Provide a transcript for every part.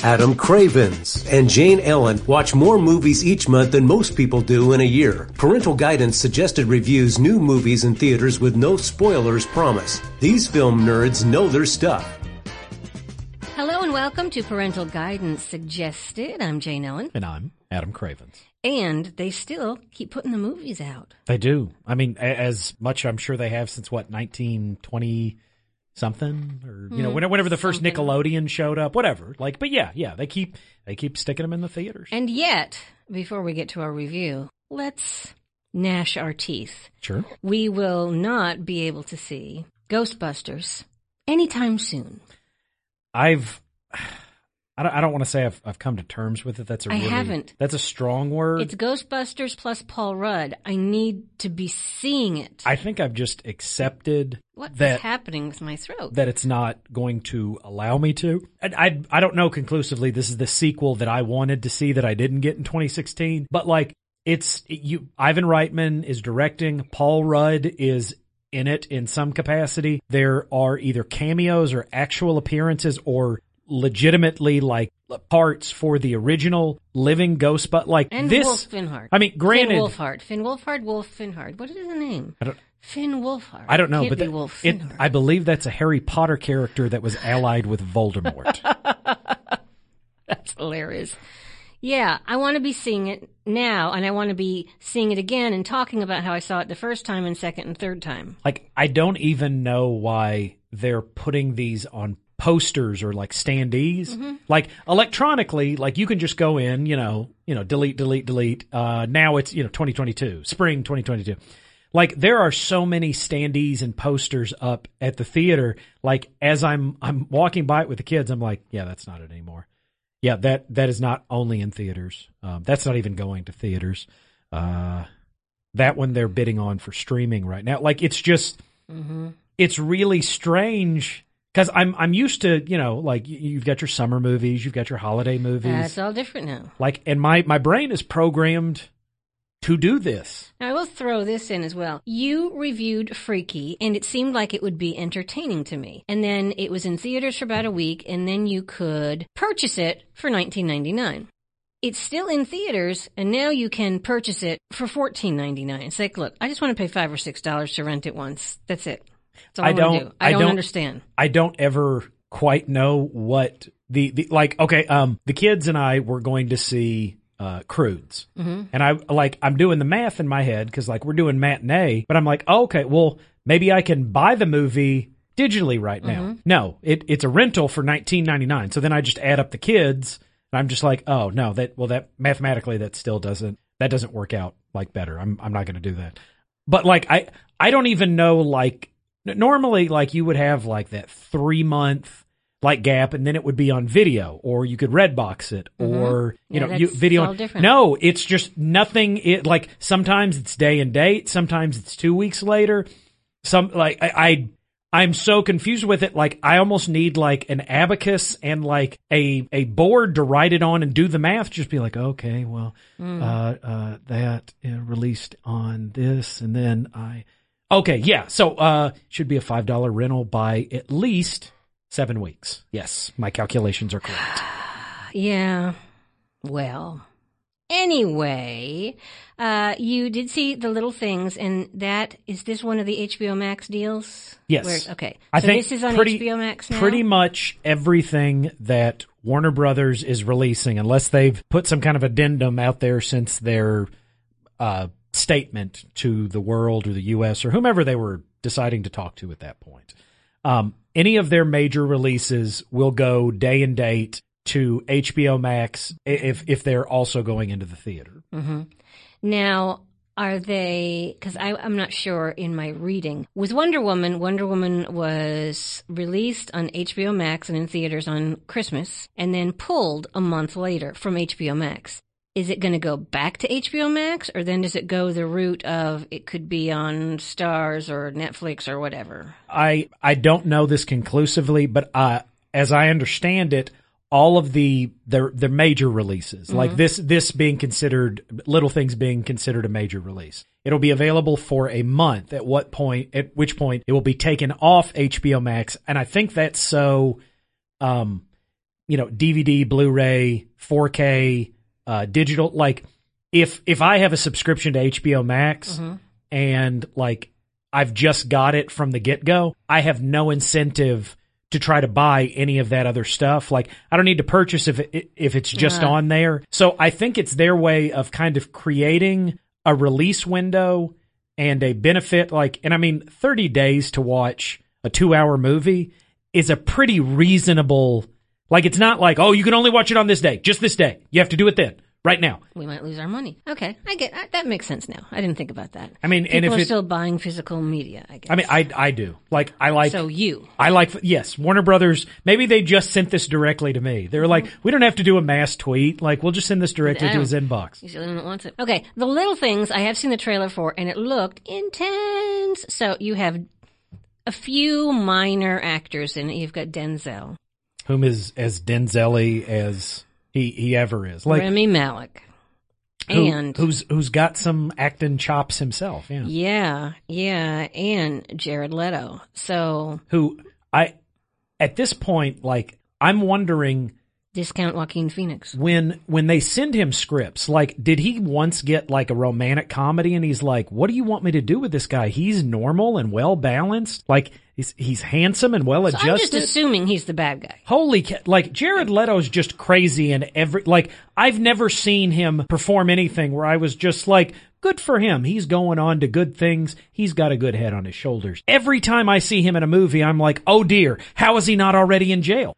Adam Cravens and Jane Ellen watch more movies each month than most people do in a year. Parental Guidance Suggested reviews new movies in theaters with no spoilers promise. These film nerds know their stuff. Hello and welcome to Parental Guidance Suggested. I'm Jane Ellen. And I'm Adam Cravens. And they still keep putting the movies out. They do. I mean, as much I'm sure they have since, 1920 something? Or, whenever the first Nickelodeon showed up, whatever. But yeah, they keep sticking them in the theaters. And yet, before we get to our review, let's gnash our teeth. Sure. We will not be able to see Ghostbusters anytime soon. I don't want to say I've come to terms with it. I haven't. That's a strong word. It's Ghostbusters plus Paul Rudd. I need to be seeing it. I think I've just accepted What's happening with my throat? That it's not going to allow me to. I don't know conclusively this is the sequel that I wanted to see that I didn't get in 2016. But Ivan Reitman is directing. Paul Rudd is in it in some capacity. There are either cameos or actual appearances or legitimately parts for the original living Ghostbusters. And this, Wolf Finhard. I mean, granted, Finn Wolfhard, Wolf Finhard. What is his name? Finn Wolfhard. I don't know, Can't be Wolf Finhard. I believe that's a Harry Potter character that was allied with Voldemort. That's hilarious. Yeah, I want to be seeing it now, and I want to be seeing it again and talking about how I saw it the first time and second and third time. I don't even know why they're putting these on posters or standees. Mm-hmm. Electronically, you can just go in, delete. Now it's, 2022, spring 2022. There are so many standees and posters up at the theater. As I'm walking by it with the kids, I'm like, yeah, that's not it anymore. Yeah, that is not only in theaters. That's not even going to theaters. That one they're bidding on for streaming right now. It's just, It's really strange. Because I'm used to, you've got your summer movies, you've got your holiday movies. It's all different now. And my brain is programmed to do this. Now, I will throw this in as well. You reviewed Freaky, and it seemed like it would be entertaining to me. And then it was in theaters for about a week, and then you could purchase it for $19.99. It's still in theaters, and now you can purchase it for $14.99. It's look, I just want to pay $5 or $6 to rent it once. That's it. That's all I want to do. I don't understand. I don't ever quite know what the kids and I were going to see Croods. Mm-hmm. And I'm doing the math in my head because we're doing matinee, but I'm okay, well, maybe I can buy the movie digitally right now. Mm-hmm. No, it's a rental for $19.99. So then I just add up the kids and I'm just oh no, that mathematically that still doesn't work out better. I'm not going to do that. But I don't even know normally, you would have that 3-month gap, and then it would be on video, or you could Redbox it, or video. All different. No, it's just nothing. Sometimes it's day and date, sometimes it's 2 weeks later. I'm so confused with it. I almost need an abacus and a board to write it on and do the math. Just be okay, well, that released on this, and then okay, yeah. So, should be a $5 rental by at least 7 weeks. Yes, my calculations are correct. Yeah. Well, anyway, you did see The Little Things, and is this one of the HBO Max deals? Yes. Okay. I think this is on HBO Max now? Pretty much everything that Warner Brothers is releasing, unless they've put some kind of addendum out there since their, statement to the world or the U.S. or whomever they were deciding to talk to at that point. Any of their major releases will go day and date to HBO Max if they're also going into the theater. Mm-hmm. Now, are they, because I'm not sure in my reading, with Wonder Woman was released on HBO Max and in theaters on Christmas and then pulled a month later from HBO Max. Is it going to go back to HBO Max, or then does it go the route of it could be on Starz or Netflix or whatever? I don't know this conclusively, but as I understand it, all of the major releases, like this being considered, Little Things being considered a major release, it'll be available for a month. At which point it will be taken off HBO Max, and I think that's so DVD, Blu-ray, 4K, digital. Like, if I have a subscription to HBO Max and like I've just got it from the get-go, I have no incentive to try to buy any of that other stuff. Like, I don't need to purchase if it's just on there. So I think it's their way of kind of creating a release window and a benefit. Like, and I mean, 30 days to watch a 2-hour movie is a pretty reasonable, like, it's not like, oh, you can only watch it on this day, just this day. You have to do it then. Right now. We might lose our money. Okay, that makes sense now. I didn't think about that. I mean, people are still buying physical media, I guess. I mean, I do. Like, I like... So you. I like, yes, Warner Brothers, maybe they just sent this directly to me. They were like, we don't have to do a mass tweet. Like, we'll just send this directly to his inbox. He's the only one that wants it. Okay, The Little Things, I have seen the trailer for, and it looked intense. So you have a few minor actors in it. You've got Denzel. Whom is as Denzel-y as he ever is. Like, Rami Malek. And who's got some acting chops himself, yeah, and Jared Leto. So at this point, like, I'm wondering, discount Joaquin Phoenix. When they send him scripts, like, did he once get like a romantic comedy and he's like, what do you want me to do with this guy? He's normal and well balanced. Like, he's handsome and well adjusted. I'm just assuming he's the bad guy. Like, Jared Leto's just crazy and like, I've never seen him perform anything where I was just like, good for him. He's going on to good things. He's got a good head on his shoulders. Every time I see him in a movie, I'm like, oh dear, how is he not already in jail?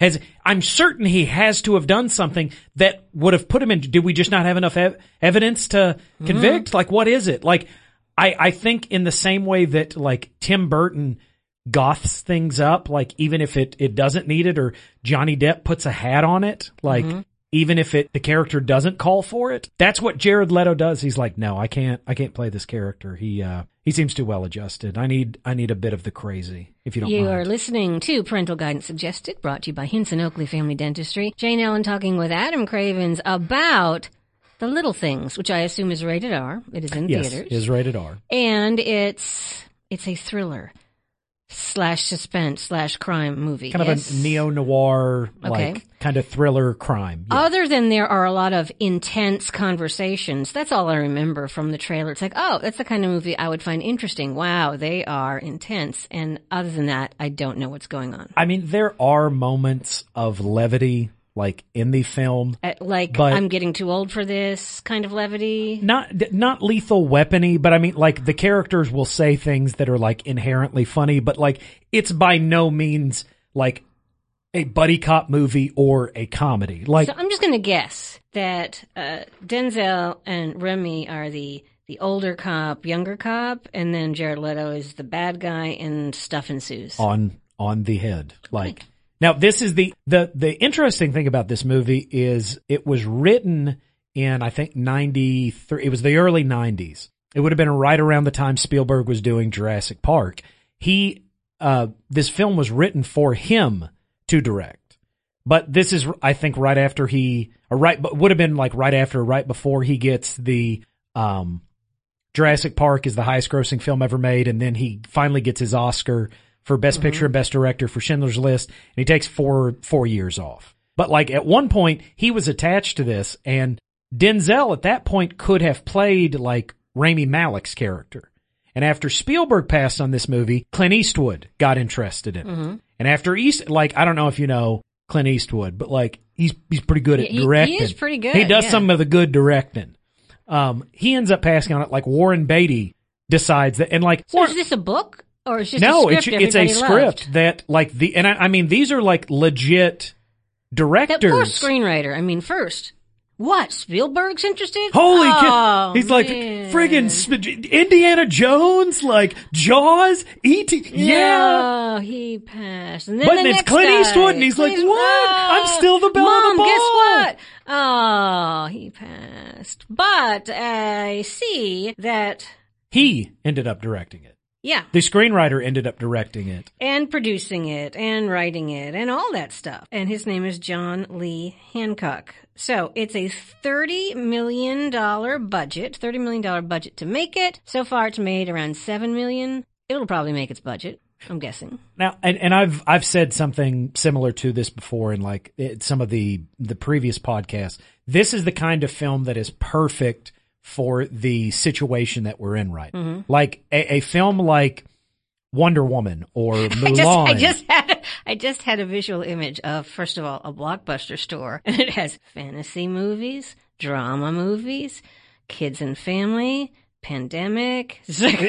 I'm certain he has to have done something that would have put him in. Did we just not have enough evidence to convict? Like, what is it? Like, I think in the same way that, like, Tim Burton goths things up, like, even if it doesn't need it, or Johnny Depp puts a hat on it, like, even if the character doesn't call for it. That's what Jared Leto does. He's like, no, I can't play this character. He seems too well adjusted. I need a bit of the crazy, if you don't mind. You are listening to Parental Guidance Suggested, brought to you by Hinson Oakley Family Dentistry. Jane Ellen talking with Adam Cravens about The Little Things, which I assume is rated R. It is in theaters. Yes, it is rated R. And it's a thriller / suspense / crime movie. Kind of a neo-noir, like, kind of thriller crime. Yeah. Other than there are a lot of intense conversations, that's all I remember from the trailer. It's like, oh, that's the kind of movie I would find interesting. Wow, they are intense. And other than that, I don't know what's going on. I mean, there are moments of levity, like, in the film. But I'm getting too old for this kind of levity. Not Lethal Weapon-y, but I mean, like, the characters will say things that are, like, inherently funny, but, like, it's by no means, like, a buddy cop movie or a comedy. Like, so I'm just going to guess that Denzel and Remy are the older cop, younger cop, and then Jared Leto is the bad guy, and stuff ensues. On the head. Like... Now, this is the interesting thing about this movie is it was written in, I think, 93. It was the early 90s. It would have been right around the time Spielberg was doing Jurassic Park. This film was written for him to direct. But this is, I think, right after would have been like right after, right before he gets the, Jurassic Park is the highest grossing film ever made, and then he finally gets his Oscar for Best Picture and Best Director for Schindler's List, and he takes four years off. But, like, at one point, he was attached to this, and Denzel at that point could have played, like, Rami Malek's character. And after Spielberg passed on this movie, Clint Eastwood got interested in it. And after I don't know if you know Clint Eastwood, but, like, he's pretty good at directing. He is pretty good. He does some of the good directing. He ends up passing on it, like, Warren Beatty decides that, and, like... So is this a book? Or it's just it's a script that, like, I mean, these are, like, legit directors. That poor screenwriter. I mean, first, what? Spielberg's interested? Holy cow. He's like, friggin' Indiana Jones, like, Jaws, E.T. Yeah. Oh, he passed. And then but it's Clint Eastwood, and he's like, what? I'm still the belle of the ball. Mom, guess what? Oh, he passed. But I see that... He ended up directing it. Yeah. The screenwriter ended up directing it. And producing it, and writing it, and all that stuff. And his name is John Lee Hancock. So, it's a $30 million budget to make it. So far, it's made around $7 million. It'll probably make its budget. I'm guessing. Now, and I've said something similar to this before in like some of the previous podcasts. This is the kind of film that is perfect for the situation that we're in right now. Like a film like Wonder Woman or Mulan. I just had a visual image of, first of all, a Blockbuster store, and it has fantasy movies, drama movies, kids and family, pandemic.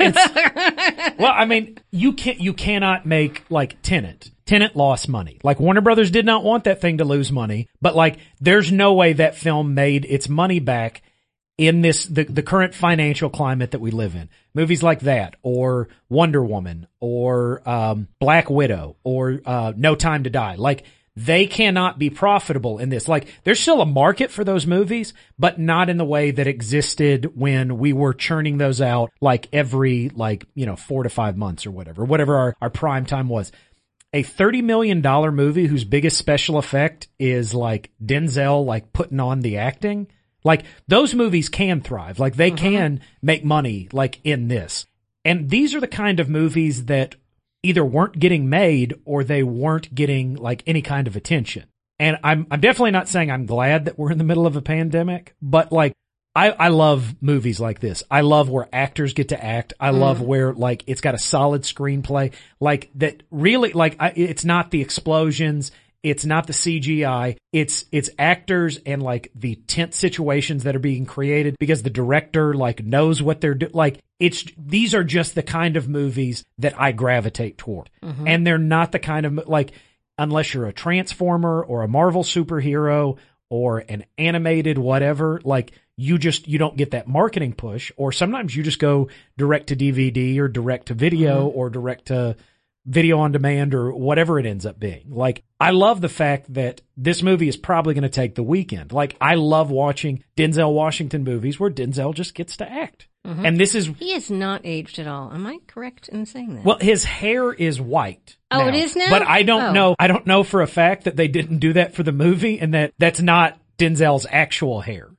Well, I mean, you cannot make like Tenet. Tenet lost money. Like Warner Brothers did not want that thing to lose money, but like there's no way that film made its money back in the current financial climate that we live in. Movies like that, or Wonder Woman, or Black Widow, or No Time to Die. Like, they cannot be profitable in this. Like, there's still a market for those movies, but not in the way that existed when we were churning those out like every 4 to 5 months or whatever our prime time was. A $30 million movie whose biggest special effect is like Denzel like putting on the acting. Like, those movies can thrive. Like, they can make money, like, in this. And these are the kind of movies that either weren't getting made or they weren't getting, like, any kind of attention. And I'm definitely not saying I'm glad that we're in the middle of a pandemic, but, like, I love movies like this. I love where actors get to act. I love where, like, it's got a solid screenplay. Like, that really, like, it's not the explosions. It's not the CGI. It's actors and like the tense situations that are being created because the director like knows what they're doing. Like these are just the kind of movies that I gravitate toward. And they're not the kind of like, unless you're a Transformer or a Marvel superhero or an animated whatever, like you don't get that marketing push, or sometimes you just go direct to DVD or direct to video or direct to video on demand or whatever it ends up being. Like, I love the fact that this movie is probably going to take the weekend. Like, I love watching Denzel Washington movies where Denzel just gets to act. And he has not aged at all. Am I correct in saying that? Well, his hair is white. Oh, it is now? But I don't know. I don't know for a fact that they didn't do that for the movie and that's not Denzel's actual hair.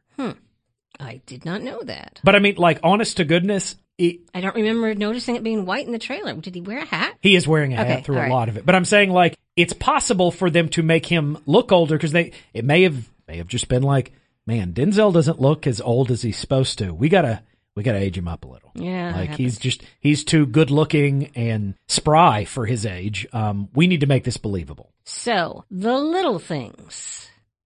I did not know that. But I mean, like, honest to goodness, I don't remember noticing it being white in the trailer. Did he wear a hat? He is wearing a hat through a lot of it. But I'm saying, like, it's possible for them to make him look older because it may have just been like, man, Denzel doesn't look as old as he's supposed to. We gotta age him up a little. Yeah. Like, he's too good looking and spry for his age. We need to make this believable. So, The Little Things.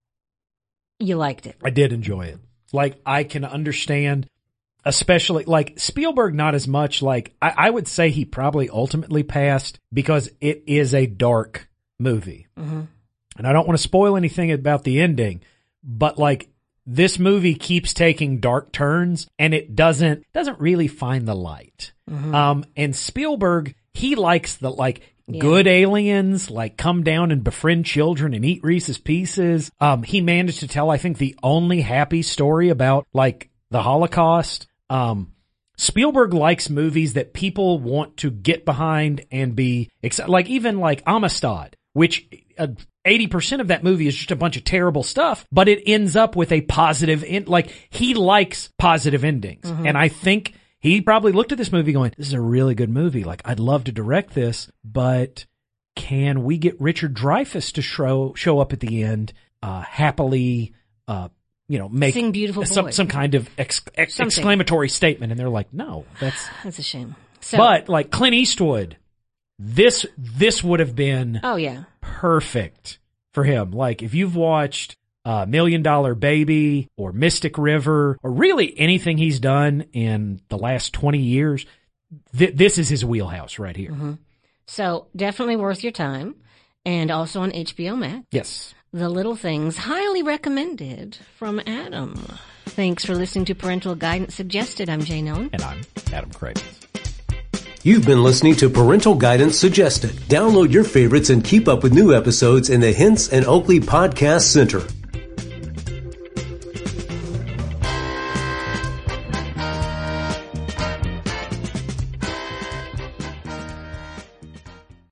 You liked it. I did enjoy it. Like, I can understand, especially, like, Spielberg not as much. Like, I would say he probably ultimately passed because it is a dark movie. And I don't want to spoil anything about the ending, but, like, this movie keeps taking dark turns and it doesn't really find the light. And Spielberg, he likes the, like, good aliens, like, come down and befriend children and eat Reese's Pieces. He managed to tell, I think, the only happy story about, like, the Holocaust. Spielberg likes movies that people want to get behind and be excited. Like, even like Amistad, which 80% of that movie is just a bunch of terrible stuff, but it ends up with a positive end. Like, he likes positive endings. And I think he probably looked at this movie going, this is a really good movie. Like, I'd love to direct this, but can we get Richard Dreyfuss to show up at the end, happily, make Sing Beautiful Boy. some kind of exclamatory statement? And they're like, no, that's a shame. So, but like Clint Eastwood, this would have been perfect for him. Like, if you've watched $1 Million Baby or Mystic River or really anything he's done in the last 20 years, this is his wheelhouse right here. So definitely worth your time, and also on HBO Max. Yes. The Little Things, highly recommended from Adam. Thanks for listening to Parental Guidance Suggested. I'm Jane Ellen. And I'm Adam Cravens. You've been listening to Parental Guidance Suggested. Download your favorites and keep up with new episodes in the Hints and Oakley Podcast Center.